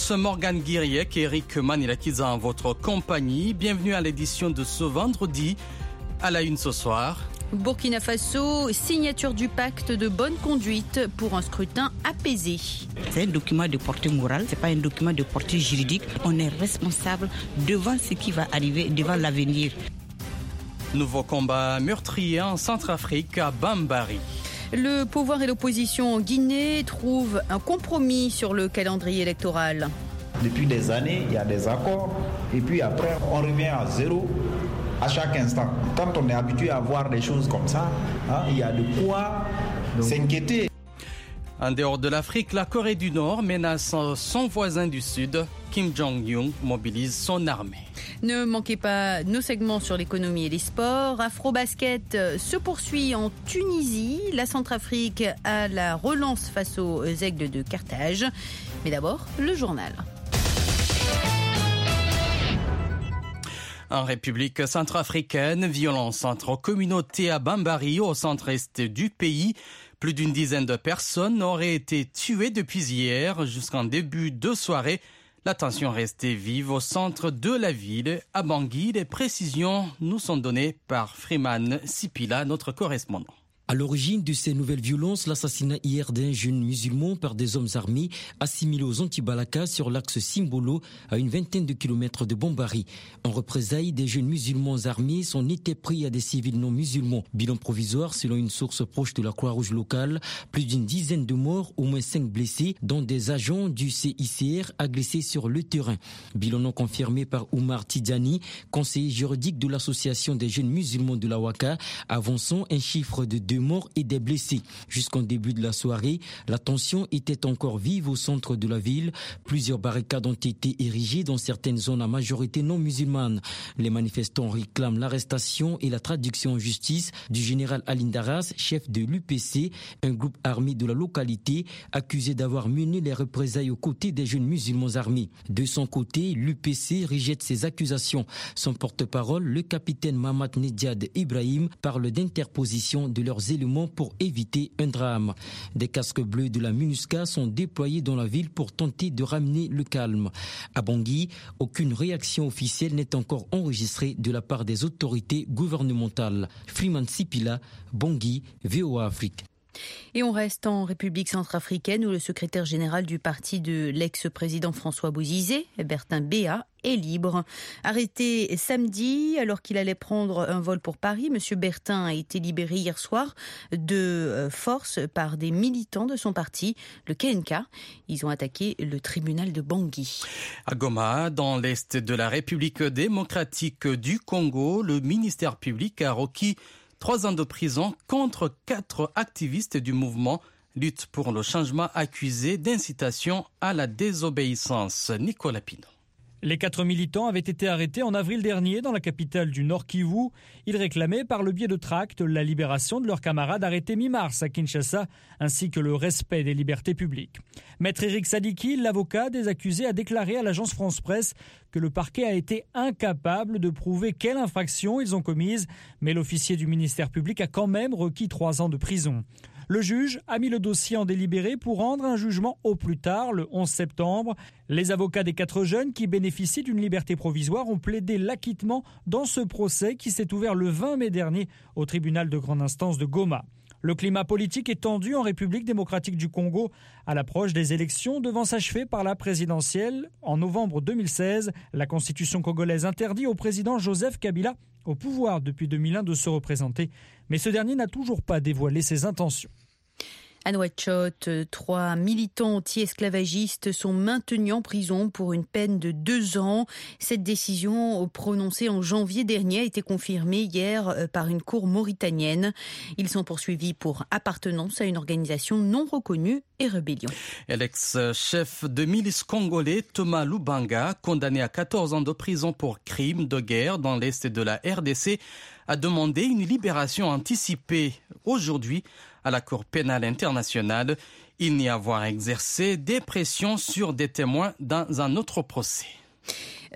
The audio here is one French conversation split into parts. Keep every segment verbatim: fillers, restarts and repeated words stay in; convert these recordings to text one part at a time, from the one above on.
tous, Morgane Guiriec et Eric Manilakiza en votre compagnie. Bienvenue à l'édition de ce vendredi. À la une ce soir. Burkina Faso, signature du pacte de bonne conduite pour un scrutin apaisé. C'est un document de portée morale, c'est pas un document de portée juridique. On est responsable devant ce qui va arriver, devant l'avenir. Nouveau combat meurtrier en Centrafrique à Bambari. Le pouvoir et l'opposition en Guinée trouvent un compromis sur le calendrier électoral. Depuis des années, il y a des accords et puis après, on revient à zéro à chaque instant. Quand on est habitué à voir des choses comme ça, hein, il y a de quoi s'inquiéter. En dehors de l'Afrique, la Corée du Nord menace son voisin du Sud. Kim Jong-un mobilise son armée. Ne manquez pas nos segments sur l'économie et les sports. Afrobasket se poursuit en Tunisie. La Centrafrique a la relance face aux Aigles de Carthage. Mais d'abord, le journal. En République centrafricaine, violence entre communautés à Bambari, au centre-est du pays. Plus d'une dizaine de personnes auraient été tuées depuis hier jusqu'en début de soirée. La tension restait vive au centre de la ville, à Bangui. Les précisions nous sont données par Freeman Sipila, notre correspondant. À l'origine de ces nouvelles violences, l'assassinat hier d'un jeune musulman par des hommes armés assimilés aux Anti-Balaka sur l'axe Simbolo à une vingtaine de kilomètres de Bambari. En représailles, des jeunes musulmans armés sont été pris à des civils non musulmans. Bilan provisoire, selon une source proche de la Croix-Rouge locale, plus d'une dizaine de morts, au moins cinq blessés, dont des agents du C I C R agressés sur le terrain. Bilan non confirmé par Oumar Tidjani, conseiller juridique de l'association des jeunes musulmans de la Ouaka, avançant un chiffre de deux morts et des blessés. Jusqu'en début de la soirée, la tension était encore vive au centre de la ville. Plusieurs barricades ont été érigées dans certaines zones à majorité non musulmane. Les manifestants réclament l'arrestation et la traduction en justice du général Aline Daras, chef de l'U P C, un groupe armé de la localité, accusé d'avoir mené les représailles aux côtés des jeunes musulmans armés. De son côté, l'U P C rejette ces accusations. Son porte-parole, le capitaine Mamad Nediad Ibrahim, parle d'interposition de leurs éléments pour éviter un drame. Des casques bleus de la MINUSCA sont déployés dans la ville pour tenter de ramener le calme. À Bangui, aucune réaction officielle n'est encore enregistrée de la part des autorités gouvernementales. Freeman Sipila, Bangui, V O A Afrique. Et on reste en République centrafricaine où le secrétaire général du parti de l'ex-président François Bozizé, Bertin Béa, est libre. Arrêté samedi alors qu'il allait prendre un vol pour Paris, M. Bertin a été libéré hier soir de force par des militants de son parti, le K N K. Ils ont attaqué le tribunal de Bangui. À Goma, dans l'est de la République démocratique du Congo, le ministère public a requis Trois ans de prison contre quatre activistes du mouvement Lutte pour le changement accusés d'incitation à la désobéissance. Nicolas Pino. Les quatre militants avaient été arrêtés en avril dernier dans la capitale du Nord Kivu. Ils réclamaient par le biais de tracts la libération de leurs camarades arrêtés mi-mars à Kinshasa, ainsi que le respect des libertés publiques. Maître Eric Sadiki, l'avocat des accusés, a déclaré à l'agence France-Presse que le parquet a été incapable de prouver quelle infraction ils ont commise, mais l'officier du ministère public a quand même requis trois ans de prison. Le juge a mis le dossier en délibéré pour rendre un jugement au plus tard, le onze septembre. Les avocats des quatre jeunes qui bénéficient d'une liberté provisoire ont plaidé l'acquittement dans ce procès qui s'est ouvert le vingt mai dernier au tribunal de grande instance de Goma. Le climat politique est tendu en République démocratique du Congo à l'approche des élections devant s'achever par la présidentielle. En novembre deux mille seize, la constitution congolaise interdit au président Joseph Kabila, au pouvoir depuis deux mille un, de se représenter. Mais ce dernier n'a toujours pas dévoilé ses intentions. À Nouakchott, trois militants anti-esclavagistes sont maintenus en prison pour une peine de deux ans. Cette décision, prononcée en janvier dernier, a été confirmée hier par une cour mauritanienne. Ils sont poursuivis pour appartenance à une organisation non reconnue et rébellion. L'ex-chef de milice congolais Thomas Lubanga, condamné à quatorze ans de prison pour crimes de guerre dans l'est de la R D C, a demandé une libération anticipée aujourd'hui à la Cour pénale internationale. Il nie avoir exercé des pressions sur des témoins dans un autre procès.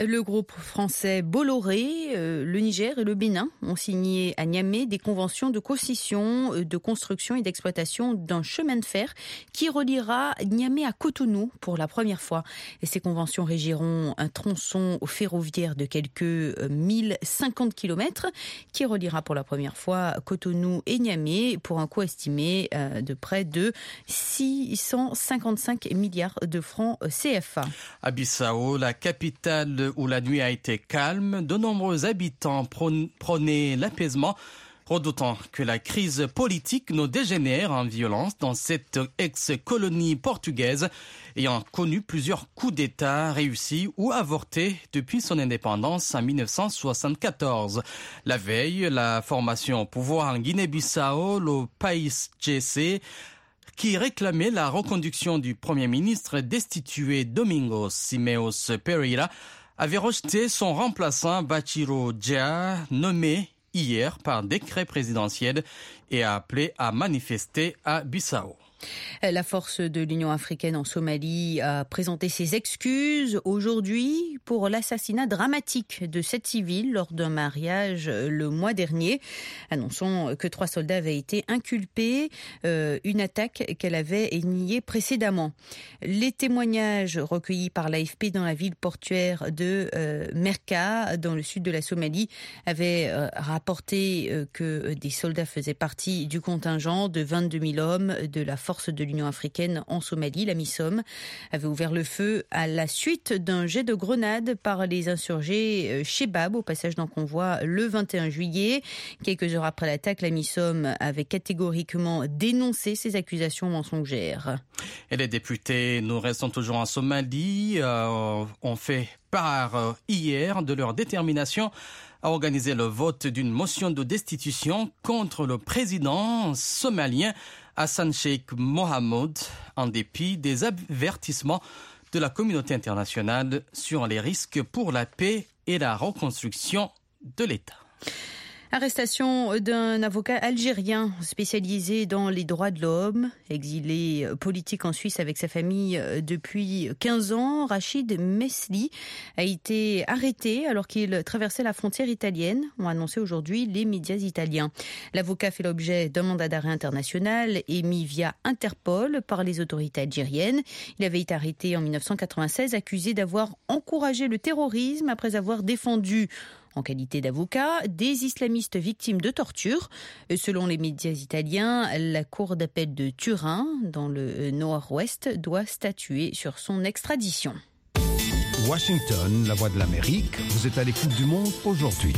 Le groupe français Bolloré, euh, le Niger et le Bénin ont signé à Niamey des conventions de concession, de construction et d'exploitation d'un chemin de fer qui reliera Niamey à Cotonou pour la première fois. Et ces conventions régiront un tronçon ferroviaire de quelques mille cinquante kilomètres qui reliera pour la première fois Cotonou et Niamey pour un coût estimé de près de six cent cinquante-cinq milliards de francs C F A. À Bissau, la capitale où la nuit a été calme, de nombreux habitants prônaient l'apaisement, redoutant que la crise politique ne dégénère en violence dans cette ex-colonie portugaise ayant connu plusieurs coups d'État réussis ou avortés depuis son indépendance en mille neuf cent soixante-quatorze. La veille, la formation au pouvoir en Guinée-Bissau, le País G C, qui réclamait la reconduction du Premier ministre destitué Domingos Simeos Pereira, avait rejeté son remplaçant Bachiro Dia, nommé hier par décret présidentiel, et a appelé à manifester à Bissau. La force de l'Union africaine en Somalie a présenté ses excuses aujourd'hui pour l'assassinat dramatique de sept civils lors d'un mariage le mois dernier, annonçant que trois soldats avaient été inculpés, euh, une attaque qu'elle avait niée précédemment. Les témoignages recueillis par l'A F P dans la ville portuaire de euh, Merka, dans le sud de la Somalie, avaient euh, rapporté euh, que des soldats faisaient partie du contingent de vingt-deux mille hommes de la force de l'Union africaine en Somalie. La MISOM avait ouvert le feu à la suite d'un jet de grenade par les insurgés Chebab au passage d'un convoi le vingt et un juillet. Quelques heures après l'attaque, la MISOM avait catégoriquement dénoncé ces accusations mensongères. Et les députés, nous restons toujours en Somalie, euh, ont fait part euh, hier de leur détermination à organiser le vote d'une motion de destitution contre le président somalien Hassan Sheikh Mohamud, en dépit des avertissements de la communauté internationale sur les risques pour la paix et la reconstruction de l'État. Arrestation d'un avocat algérien spécialisé dans les droits de l'homme, exilé politique en Suisse avec sa famille depuis quinze ans. Rachid Mesli a été arrêté alors qu'il traversait la frontière italienne, ont annoncé aujourd'hui les médias italiens. L'avocat fait l'objet d'un mandat d'arrêt international émis via Interpol par les autorités algériennes. Il avait été arrêté en mille neuf cent quatre-vingt-seize, accusé d'avoir encouragé le terrorisme après avoir défendu, en qualité d'avocat, des islamistes victimes de torture. Selon les médias italiens, la cour d'appel de Turin, dans le nord-ouest, doit statuer sur son extradition. Washington, la voix de l'Amérique, vous êtes à l'écoute du monde aujourd'hui.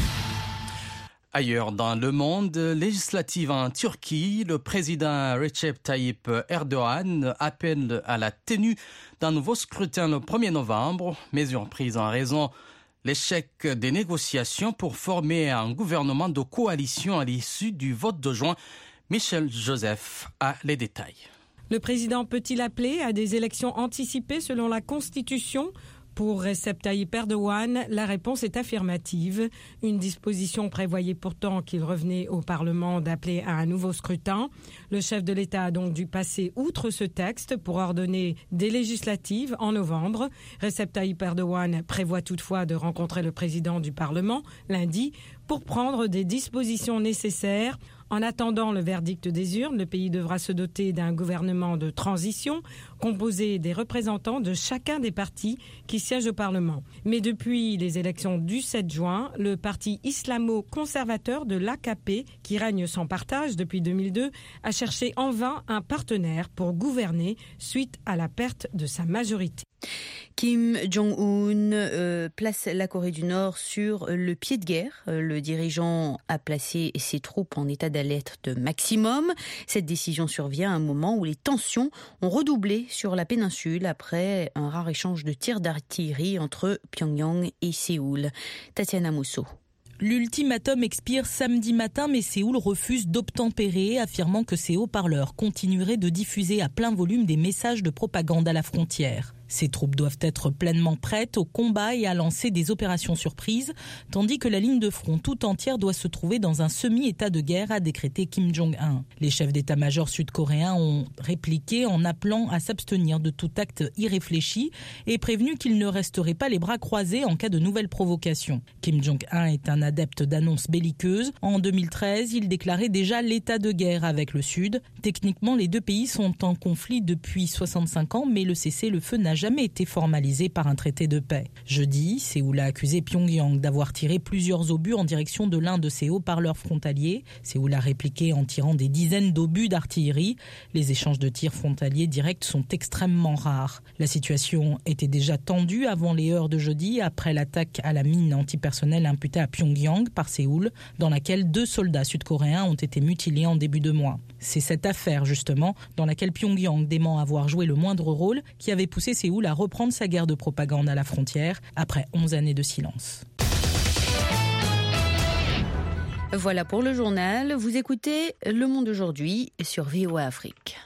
Ailleurs dans le monde, législative en Turquie, le président Recep Tayyip Erdogan appelle à la tenue d'un nouveau scrutin le premier novembre, mesure prise en raison l'échec des négociations pour former un gouvernement de coalition à l'issue du vote de juin. Michel Joseph a les détails. Le président peut-il appeler à des élections anticipées selon la Constitution ? Pour Recep Tayyip Erdogan, la réponse est affirmative. Une disposition prévoyait pourtant qu'il revenait au Parlement d'appeler à un nouveau scrutin. Le chef de l'État a donc dû passer outre ce texte pour ordonner des législatives en novembre. Recep Tayyip Erdogan prévoit toutefois de rencontrer le président du Parlement lundi pour prendre des dispositions nécessaires. En attendant le verdict des urnes, le pays devra se doter d'un gouvernement de transition composé des représentants de chacun des partis qui siègent au Parlement. Mais depuis les élections du sept juin, le parti islamo-conservateur de l'A K P, qui règne sans partage depuis deux mille deux, a cherché en vain un partenaire pour gouverner suite à la perte de sa majorité. Kim Jong-un euh, place la Corée du Nord sur le pied de guerre. Le dirigeant a placé ses troupes en état d'alerte maximum. Cette décision survient à un moment où les tensions ont redoublé sur la péninsule après un rare échange de tirs d'artillerie entre Pyongyang et Séoul. Tatiana Mousso. L'ultimatum expire samedi matin, mais Séoul refuse d'obtempérer, affirmant que ses haut-parleurs continueraient de diffuser à plein volume des messages de propagande à la frontière. Ces troupes doivent être pleinement prêtes au combat et à lancer des opérations surprises, tandis que la ligne de front tout entière doit se trouver dans un semi-état de guerre, a décrété Kim Jong-un. Les chefs d'état-major sud-coréens ont répliqué en appelant à s'abstenir de tout acte irréfléchi et prévenu qu'ils ne resteraient pas les bras croisés en cas de nouvelles provocations. Kim Jong-un est un adepte d'annonces belliqueuses. En deux mille treize, il déclarait déjà l'état de guerre avec le Sud. Techniquement, les deux pays sont en conflit depuis soixante-cinq ans, mais le cessez-le-feu n'a jamais été formalisé par un traité de paix. Jeudi, Séoul a accusé Pyongyang d'avoir tiré plusieurs obus en direction de l'un de ses haut-parleurs frontaliers. Séoul a répliqué en tirant des dizaines d'obus d'artillerie. Les échanges de tirs frontaliers directs sont extrêmement rares. La situation était déjà tendue avant les heures de jeudi, après l'attaque à la mine antipersonnelle imputée à Pyongyang par Séoul, dans laquelle deux soldats sud-coréens ont été mutilés en début de mois. C'est cette affaire, justement, dans laquelle Pyongyang dément avoir joué le moindre rôle, qui avait poussé Séoul à reprendre sa guerre de propagande à la frontière après onze années de silence. Voilà pour le journal. Vous écoutez Le Monde aujourd'hui sur V O A Afrique.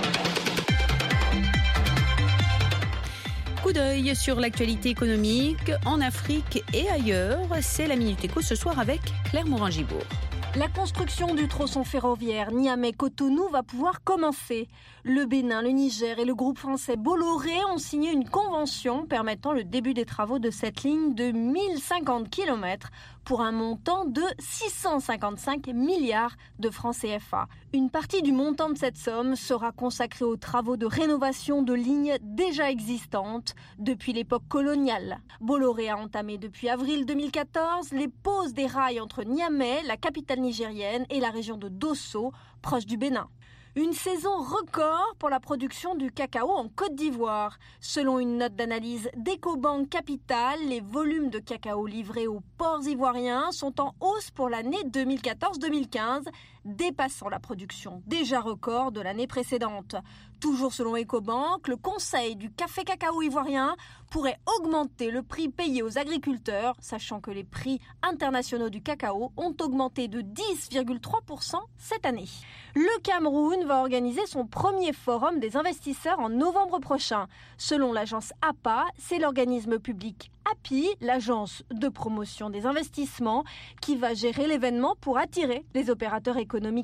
Coup d'œil sur l'actualité économique en Afrique et ailleurs. C'est la Minute Éco ce soir avec Claire Morin-Gibourg. La construction du tronçon ferroviaire Niamey-Cotonou va pouvoir commencer. Le Bénin, le Niger et le groupe français Bolloré ont signé une convention permettant le début des travaux de cette ligne de mille cinquante kilomètres pour un montant de six cent cinquante-cinq milliards de francs C F A. Une partie du montant de cette somme sera consacrée aux travaux de rénovation de lignes déjà existantes depuis l'époque coloniale. Bolloré a entamé depuis avril deux mille quatorze les poses des rails entre Niamey, la capitale nigérienne, et la région de Dosso, proche du Bénin. Une saison record pour la production du cacao en Côte d'Ivoire. Selon une note d'analyse d'Ecobank Capital, les volumes de cacao livrés aux ports ivoiriens sont en hausse pour l'année deux mille quatorze deux mille quinze, dépassant la production déjà record de l'année précédente. Toujours selon Ecobank, le Conseil du café cacao ivoirien pourrait augmenter le prix payé aux agriculteurs, sachant que les prix internationaux du cacao ont augmenté de dix virgule trois pour cent cette année. Le Cameroun va organiser son premier forum des investisseurs en novembre prochain. Selon l'agence A P A, c'est l'organisme public A P I, l'agence de promotion des investissements, qui va gérer l'événement pour attirer les opérateurs économiques.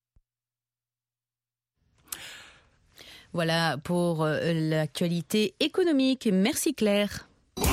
Voilà pour l'actualité économique. Merci Claire.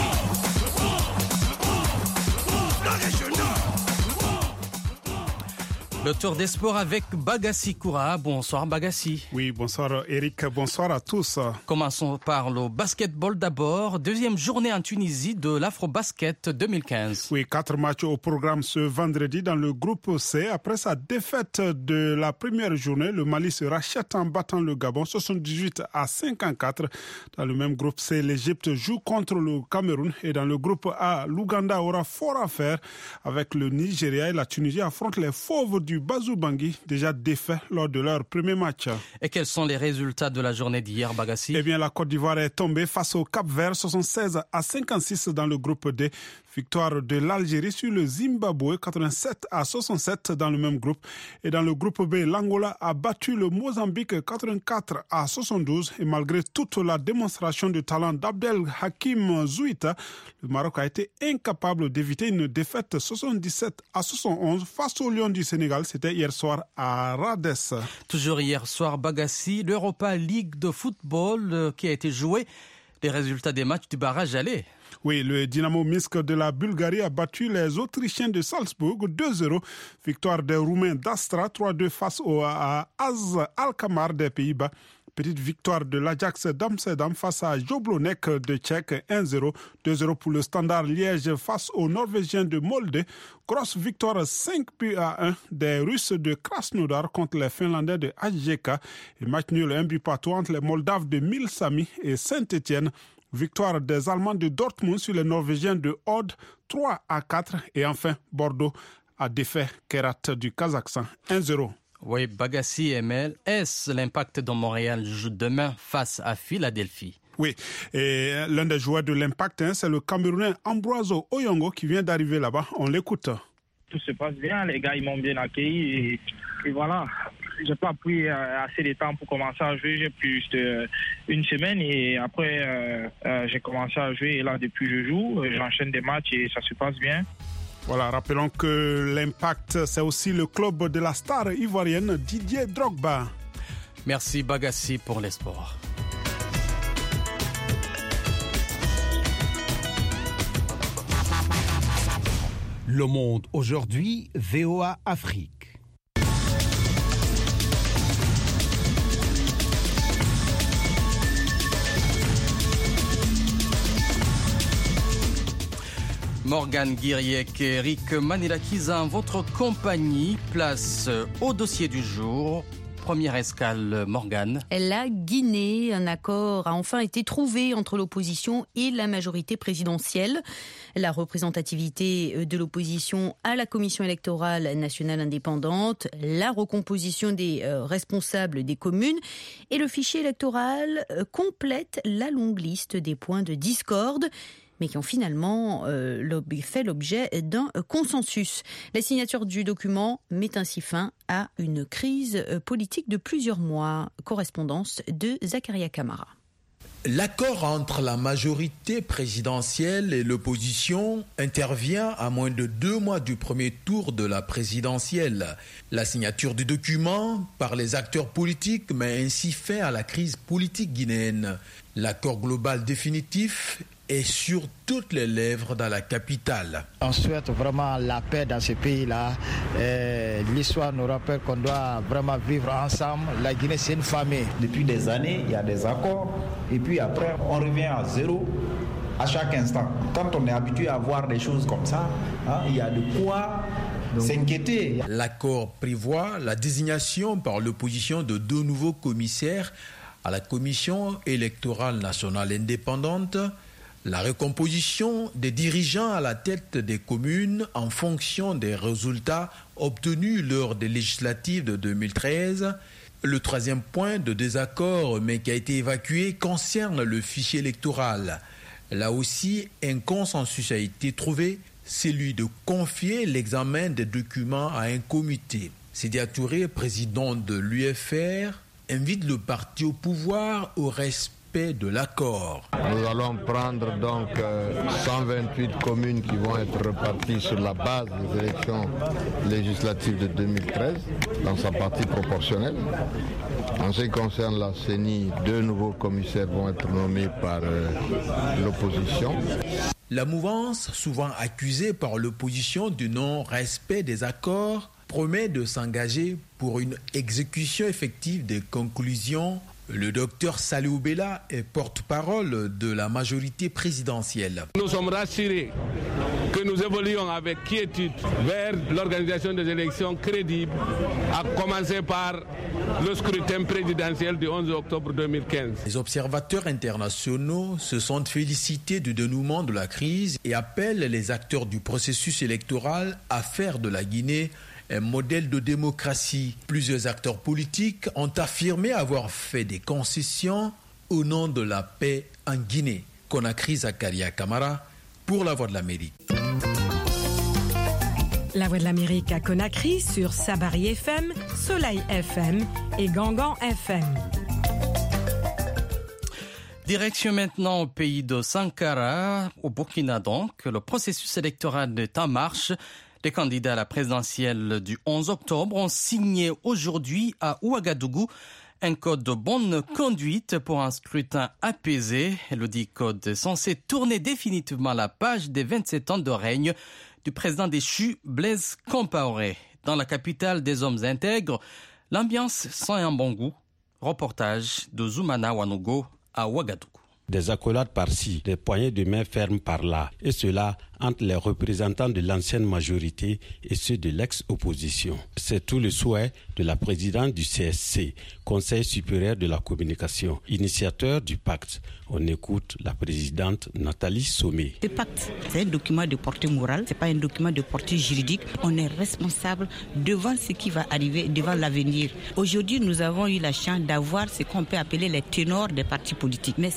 Le tour des sports avec Bagassi Koura. Bonsoir Bagassi. Oui, bonsoir Eric, bonsoir à tous. Commençons par le basketball d'abord. Deuxième journée en Tunisie de l'Afro-Basket deux mille quinze. Oui, quatre matchs au programme ce vendredi dans le groupe C. Après sa défaite de la première journée, le Mali se rachète en battant le Gabon soixante-dix-huit à cinquante-quatre. Dans le même groupe C, l'Égypte joue contre le Cameroun. Et dans le groupe A, l'Ouganda aura fort à faire avec le Nigeria, et la Tunisie affronte les fauves du Bazou Bangui, déjà défait lors de leur premier match. Et quels sont les résultats de la journée d'hier, Bagassi? Eh bien, la Côte d'Ivoire est tombée face au Cap-Vert soixante-seize à cinquante-six dans le groupe D. Victoire de l'Algérie sur le Zimbabwe quatre-vingt-sept à soixante-sept dans le même groupe. Et dans le groupe B, l'Angola a battu le Mozambique quatre-vingt-quatre à soixante-douze. Et malgré toute la démonstration de talent d'Abdel Hakim Zouita, le Maroc a été incapable d'éviter une défaite soixante-dix-sept à soixante-onze face au Lion du Sénégal. C'était hier soir à Rades. Toujours hier soir, Bagassi, l'Europa League de football euh, qui a été joué. Les résultats des matchs du barrage aller. Oui, le Dynamo Minsk de la Bulgarie a battu les Autrichiens de Salzbourg deux zéro. Victoire des Roumains d'Astra trois deux face au à Az Alkmaar des Pays-Bas. Petite victoire de l'Ajax d'Amsterdam face à Jablonek de Tchèque un zéro. deux zéro pour le Standard Liège face aux Norvégiens de Molde. Grosse victoire cinq buts à un des Russes de Krasnodar contre les Finlandais de H J K. Et match nul un but partout entre les Moldaves de Milsami et Saint-Étienne. Victoire des Allemands de Dortmund sur les Norvégiens de Odd trois à quatre. Et enfin, Bordeaux a défait Kerat du Kazakhstan un zéro. Oui, Bagassi et Mel. Est-ce l'Impact de Montréal joue demain face à Philadelphie? Oui, et l'un des joueurs de l'Impact, hein, c'est le Camerounais Ambroiso Oyongo qui vient d'arriver là-bas. On l'écoute. Tout se passe bien, les gars ils m'ont bien accueilli et, et voilà. j'ai pas pris euh, assez de temps pour commencer à jouer. J'ai pris juste euh, une semaine et après euh, euh, j'ai commencé à jouer et là depuis je joue, j'enchaîne des matchs et ça se passe bien. Voilà, rappelons que l'Impact, c'est aussi le club de la star ivoirienne Didier Drogba. Merci Bagassi pour les sports. Le Monde aujourd'hui, V O A Afrique. Morgane Guiriec et Eric Manilakisa en votre compagnie, place au dossier du jour. Première escale, Morgane. La Guinée, un accord a enfin été trouvé entre l'opposition et la majorité présidentielle. La représentativité de l'opposition à la Commission électorale nationale indépendante, la recomposition des euh, responsables des communes et le fichier électoral euh, complètent la longue liste des points de discorde, mais qui ont finalement euh, fait l'objet d'un consensus. La signature du document met ainsi fin à une crise politique de plusieurs mois. Correspondance de Zakaria Kamara. L'accord entre la majorité présidentielle et l'opposition intervient à moins de deux mois du premier tour de la présidentielle. La signature du document par les acteurs politiques met ainsi fin à la crise politique guinéenne. L'accord global définitif est sur toutes les lèvres dans la capitale. On souhaite vraiment la paix dans ce pays-là. Et l'histoire nous rappelle qu'on doit vraiment vivre ensemble. La Guinée, c'est une famille. Depuis des années, il y a des accords. Et puis après, on revient à zéro à chaque instant. Quand on est habitué à voir des choses comme ça, hein, il y a de quoi s'inquiéter. L'accord prévoit la désignation par l'opposition de deux nouveaux commissaires à la Commission électorale nationale indépendante, la recomposition des dirigeants à la tête des communes en fonction des résultats obtenus lors des législatives de deux mille treize. Le troisième point de désaccord, mais qui a été évacué, concerne le fichier électoral. Là aussi, un consensus a été trouvé, celui de confier l'examen des documents à un comité. Sidi Touré, président de l'U F R, invite le parti au pouvoir au respect de l'accord. Nous allons prendre donc euh, cent vingt-huit communes qui vont être reparties sur la base des élections législatives de deux mille treize dans sa partie proportionnelle. En ce qui concerne la C E N I, deux nouveaux commissaires vont être nommés par euh, l'opposition. La mouvance, souvent accusée par l'opposition du non-respect des accords, promet de s'engager pour une exécution effective des conclusions. Le docteur Salihou Bella est porte-parole de la majorité présidentielle. Nous sommes rassurés que nous évoluons avec quiétude vers l'organisation des élections crédibles, à commencer par le scrutin présidentiel du onze octobre deux mille quinze. Les observateurs internationaux se sont félicités du dénouement de la crise et appellent les acteurs du processus électoral à faire de la Guinée un modèle de démocratie. Plusieurs acteurs politiques ont affirmé avoir fait des concessions au nom de la paix en Guinée. Conakry, Zakaria Kamara, pour La Voix de l'Amérique. La Voix de l'Amérique à Conakry sur Sabari F M, Soleil F M et Gangan F M. Direction maintenant au pays de Sankara, au Burkina donc. Le processus électoral est en marche. Les candidats à la présidentielle du onze octobre ont signé aujourd'hui à Ouagadougou un code de bonne conduite pour un scrutin apaisé. Le dit code est censé tourner définitivement la page des vingt-sept ans de règne du président déchu Blaise Compaoré. Dans la capitale des hommes intègres, l'ambiance sent un bon goût. Reportage de Zoumana Wanogo à Ouagadougou. Des accolades par-ci, des poignées de main fermes par-là, et cela entre les représentants de l'ancienne majorité et ceux de l'ex-opposition. C'est tout le souhait de la présidente du C S C, Conseil supérieur de la communication, initiateur du pacte. On écoute la présidente Nathalie Sommet. Le pacte, c'est un document de portée morale, c'est pas un document de portée juridique. On est responsable devant ce qui va arriver, devant l'avenir. Aujourd'hui, nous avons eu la chance d'avoir ce qu'on peut appeler les ténors des partis politiques. Mais ce n'est pas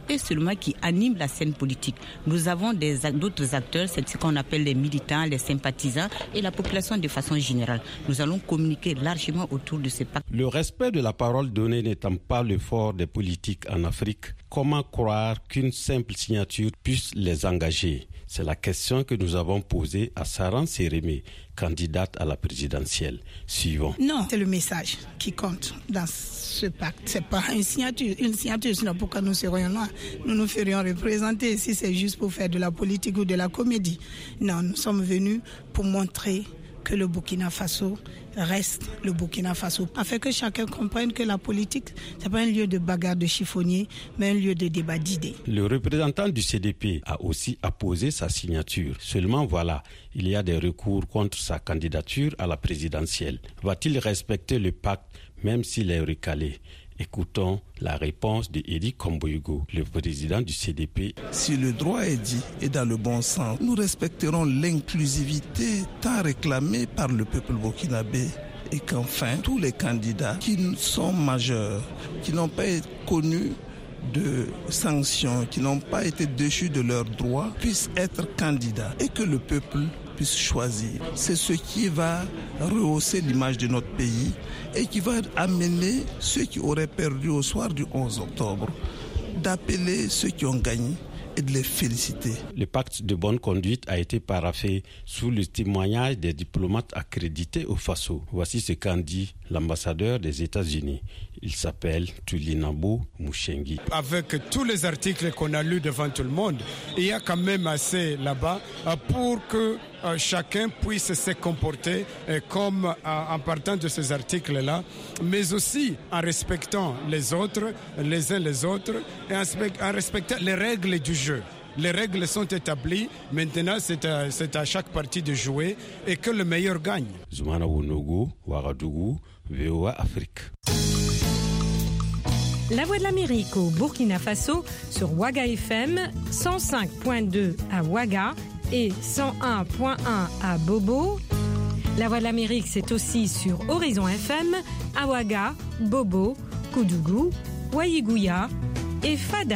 et seulement qui animent la scène politique. Nous avons des, d'autres acteurs, c'est ce qu'on appelle les militants, les sympathisants et la population de façon générale. Nous allons communiquer largement autour de ces pactes. Le respect de la parole donnée n'étant pas le fort des politiques en Afrique, comment croire qu'une simple signature puisse les engager? C'est la question que nous avons posée à Saran Sérémé, candidate à la présidentielle. Suivant. Non, c'est le message qui compte dans ce pacte. C'est pas une signature. Une signature, sinon pourquoi nous serions là? Nous nous ferions représenter si c'est juste pour faire de la politique ou de la comédie. Non, nous sommes venus pour montrer que le Burkina Faso reste le Burkina Faso, afin que chacun comprenne que la politique, ce n'est pas un lieu de bagarre de chiffonnier, mais un lieu de débat d'idées. Le représentant du C D P a aussi apposé sa signature. Seulement voilà, il y a des recours contre sa candidature à la présidentielle. Va-t-il respecter le pacte même s'il est recalé? Écoutons la réponse de Edi Komboyugo, le président du C D P. Si le droit est dit et dans le bon sens, nous respecterons l'inclusivité tant réclamée par le peuple burkinabé et qu'enfin, tous les candidats qui sont majeurs, qui n'ont pas été connus de sanctions, qui n'ont pas été déchus de leurs droits, puissent être candidats et que le peuple puisse choisir. C'est ce qui va rehausser l'image de notre pays et qui va amener ceux qui auraient perdu au soir du onze octobre d'appeler ceux qui ont gagné et de les féliciter. Le pacte de bonne conduite a été paraphé sous le témoignage des diplomates accrédités au Faso. Voici ce qu'en dit l'ambassadeur des États-Unis. Il s'appelle Tulinabo Mouchengi. Avec tous les articles qu'on a lus devant tout le monde, il y a quand même assez là-bas pour que euh, chacun puisse se comporter euh, comme euh, en partant de ces articles-là, mais aussi en respectant les autres, les uns les autres, et en, en respectant les règles du jeu. Les règles sont établies, maintenant c'est à, c'est à chaque partie de jouer et que le meilleur gagne. Zoumana Wunogo, Ouagadougou, V O A Afrique. La Voix de l'Amérique au Burkina Faso sur Ouaga F M, cent cinq virgule deux à Ouaga et cent un virgule un à Bobo. La Voix de l'Amérique, c'est aussi sur Horizon F M, à Ouaga, Bobo, Koudougou, Ouaïgouya et Fada.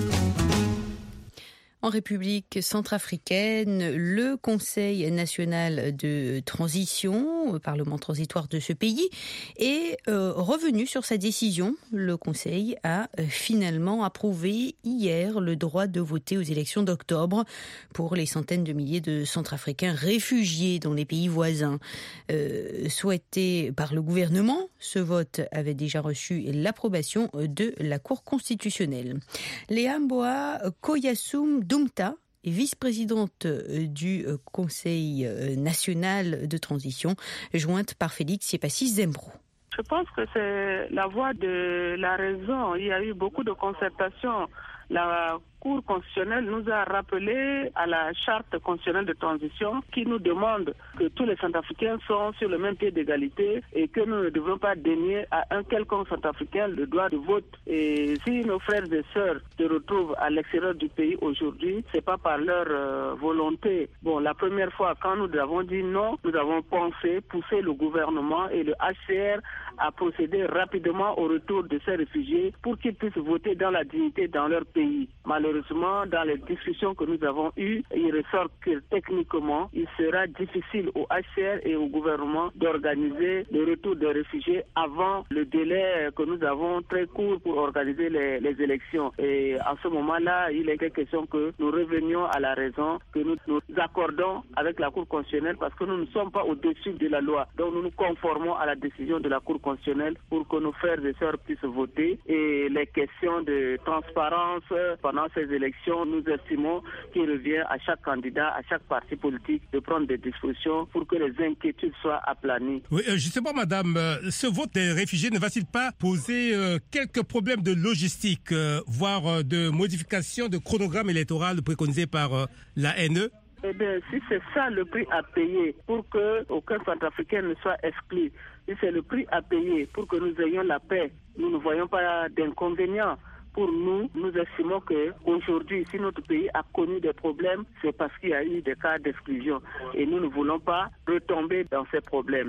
En République centrafricaine, le Conseil national de transition, Parlement transitoire de ce pays, est euh, revenu sur sa décision. Le Conseil a euh, finalement approuvé hier le droit de voter aux élections d'octobre pour les centaines de milliers de Centrafricains réfugiés dans les pays voisins. Euh, souhaité par le gouvernement, ce vote avait déjà reçu l'approbation de la Cour constitutionnelle. Léa Mboa Koyassoum Doumta est vice-présidente du Conseil national de transition, jointe par Félix Siepassi Zembro. Je pense que c'est la voie de la raison. Il y a eu beaucoup de concertations. La Cour constitutionnelle nous a rappelé à la charte constitutionnelle de transition qui nous demande que tous les Centrafricains sont sur le même pied d'égalité et que nous ne devons pas dénier à un quelconque Centrafricain le droit de vote. Et si nos frères et sœurs se retrouvent à l'extérieur du pays aujourd'hui, c'est pas par leur euh, volonté. Bon, la première fois, quand nous avons dit non, nous avons pensé pousser le gouvernement et le H C R à procéder rapidement au retour de ces réfugiés pour qu'ils puissent voter dans la dignité dans leur pays. Malheureusement, dans les discussions que nous avons eues, il ressort que techniquement, il sera difficile au H C R et au gouvernement d'organiser le retour des réfugiés avant le délai que nous avons très court pour organiser les, les élections. Et à ce moment-là, il est question que nous revenions à la raison, que nous nous accordons avec la Cour constitutionnelle parce que nous ne sommes pas au-dessus de la loi. Donc nous nous conformons à la décision de la Cour constitutionnelle pour que nos frères et sœurs puissent voter. Et les questions de transparence pendant ces élections, nous estimons qu'il revient à chaque candidat, à chaque parti politique de prendre des dispositions pour que les inquiétudes soient aplanies. Oui, justement, madame, ce vote des réfugiés ne va-t-il pas poser euh, quelques problèmes de logistique, euh, voire euh, de modification de chronogramme électoral préconisé par euh, la N E? Eh bien, si c'est ça le prix à payer pour qu'aucun Centrafricain ne soit exclu, si c'est le prix à payer pour que nous ayons la paix, nous ne voyons pas d'inconvénient. Pour nous, nous estimons qu'aujourd'hui, si notre pays a connu des problèmes, c'est parce qu'il y a eu des cas d'exclusion. Et nous ne voulons pas retomber dans ces problèmes-là.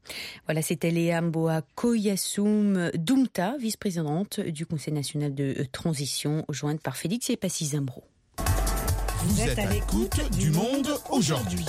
Voilà, c'était Léa Mboa Koyassoum Doumta, vice-présidente du Conseil national de transition, jointe par Félix Epassi Zimbro. Vous êtes à l'écoute du Monde aujourd'hui.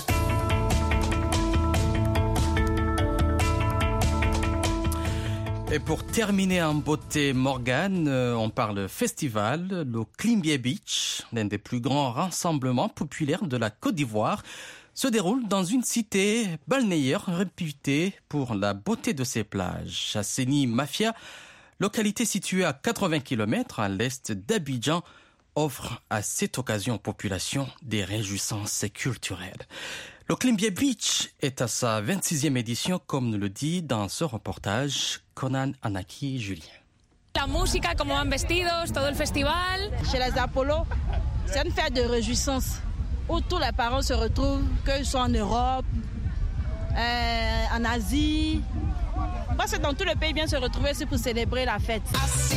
Et pour terminer en beauté, Morgane, on parle festival, le Klimbie Beach, l'un des plus grands rassemblements populaires de la Côte d'Ivoire, se déroule dans une cité balnéaire réputée pour la beauté de ses plages. Asseni Mafia, localité située à quatre-vingts kilomètres à l'est d'Abidjan, offre à cette occasion aux populations des réjouissances culturelles. Le Klimbie Beach est à sa vingt-sixième édition, comme nous le dit dans ce reportage Conan Anaki Julien. La música, comment van vestidos, todo el festival. Chez les Apollo, c'est une fête de réjouissance où tous les parents se retrouvent, qu'ils soient en Europe, euh, en Asie. Parce que dans tous les pays, viennent se retrouver ici pour célébrer la fête.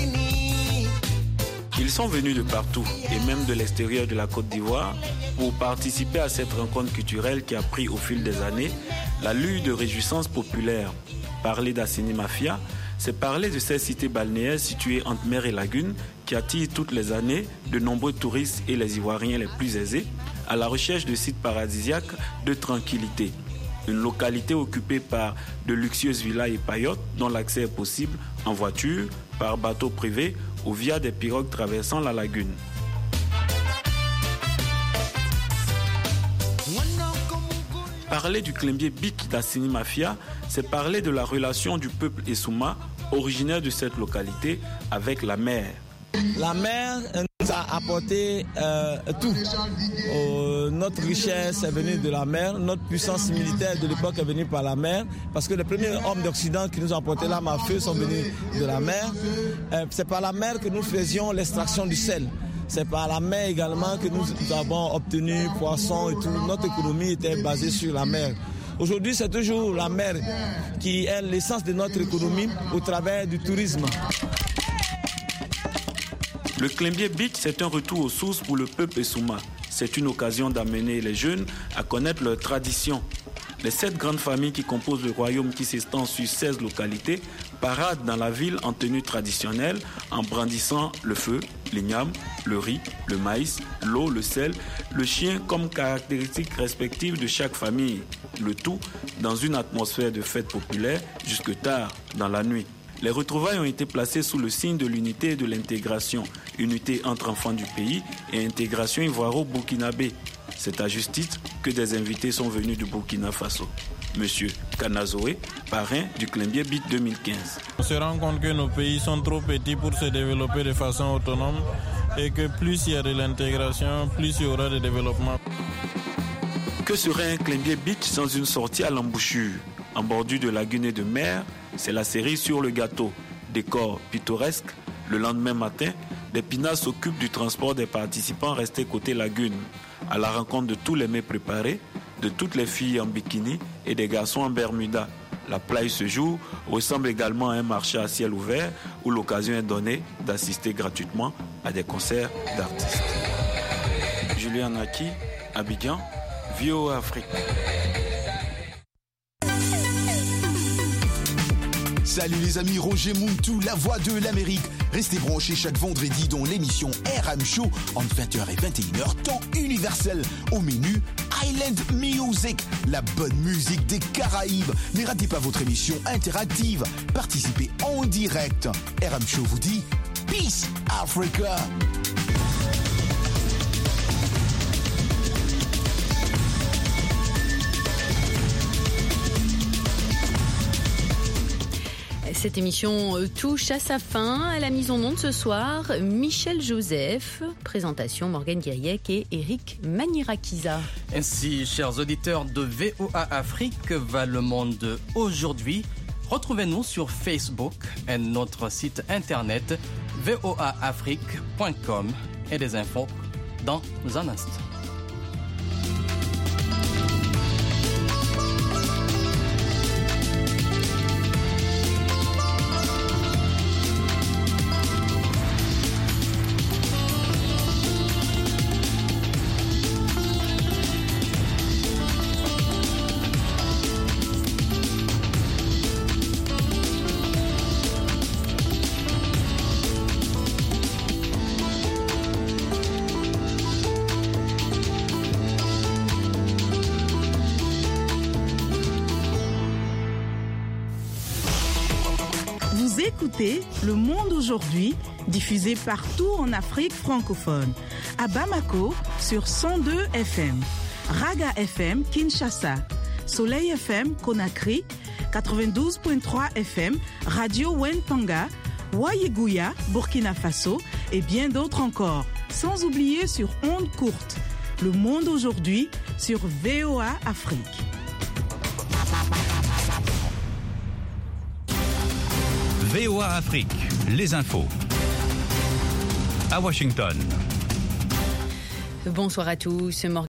Ils sont venus de partout, et même de l'extérieur de la Côte d'Ivoire, pour participer à cette rencontre culturelle qui a pris au fil des années l'allure de réjouissance populaire. Parler d'Asseni Mafia, c'est parler de ces cités balnéaires situées entre mer et lagune qui attirent toutes les années de nombreux touristes et les Ivoiriens les plus aisés à la recherche de sites paradisiaques de tranquillité. Une localité occupée par de luxueuses villas et paillotes dont l'accès est possible en voiture, par bateau privé ou via des pirogues traversant la lagune. Parler du Klimbie Beach d'Asseni Mafia, c'est parler de la relation du peuple Essouma, originaire de cette localité, avec la mer. La mer nous a apporté euh, tout. Euh, notre richesse est venue de la mer, notre puissance militaire de l'époque est venue par la mer, parce que les premiers hommes d'Occident qui nous ont apporté l'arme à feu sont venus de la mer. Euh, c'est par la mer que nous faisions l'extraction du sel. C'est par la mer également que nous avons obtenu poissons et tout. Notre économie était basée sur la mer. Aujourd'hui, c'est toujours la mer qui est l'essence de notre économie au travers du tourisme. Le Klimbie Beach, c'est un retour aux sources pour le peuple Essouma. C'est une occasion d'amener les jeunes à connaître leurs traditions. Les sept grandes familles qui composent le royaume qui s'étend sur seize localités paradent dans la ville en tenue traditionnelle en brandissant le feu, l'igname, le riz, le maïs, l'eau, le sel, le chien comme caractéristiques respectives de chaque famille. Le tout dans une atmosphère de fête populaire jusque tard dans la nuit. Les retrouvailles ont été placées sous le signe de l'unité et de l'intégration, unité entre enfants du pays et intégration ivoiro-burkinabé. C'est à juste titre que des invités sont venus du Burkina Faso. Monsieur Kanazoé, parrain du Klimbie Beach deux mille quinze. On se rend compte que nos pays sont trop petits pour se développer de façon autonome et que plus il y a de l'intégration, plus il y aura de développement. Que serait un Klimbie Beach sans une sortie à l'embouchure? En bordure de lagune et de mer, c'est la cerise sur le gâteau. Décor pittoresque, le lendemain matin, des pinasses s'occupent du transport des participants restés côté lagune, à la rencontre de tous les mets préparés, de toutes les filles en bikini et des garçons en bermuda. La plage ce jour ressemble également à un marché à ciel ouvert où l'occasion est donnée d'assister gratuitement à des concerts d'artistes. Julien Naki, Abidjan, V O A Afrique. Salut les amis, Roger Muntu, la voix de l'Amérique. Restez branchés chaque vendredi dans l'émission R M Show entre vingt heures et vingt et une heures, temps universel. Au menu, Island Music, la bonne musique des Caraïbes. Ne ratez pas votre émission interactive. Participez en direct. R M Show vous dit Peace Africa. Cette émission touche à sa fin. À la mise en onde ce soir, Michel Joseph, présentation Morgane Guiriec et Eric Manirakiza. Ainsi, chers auditeurs de V O A Afrique, va le monde aujourd'hui. Retrouvez-nous sur Facebook et notre site internet v o a afrique point com et des infos dans un instant. écoutez Le Monde aujourd'hui, diffusé partout en Afrique francophone. À Bamako, sur cent deux F M. Raga F M, Kinshasa. Soleil F M, Conakry. quatre-vingt-douze virgule trois F M, Radio Wentanga. Wayeguya, Burkina Faso. Et bien d'autres encore. Sans oublier sur ondes courtes. Le Monde aujourd'hui, sur V O A Afrique. V O A Afrique, les infos. À Washington. Bonsoir à tous.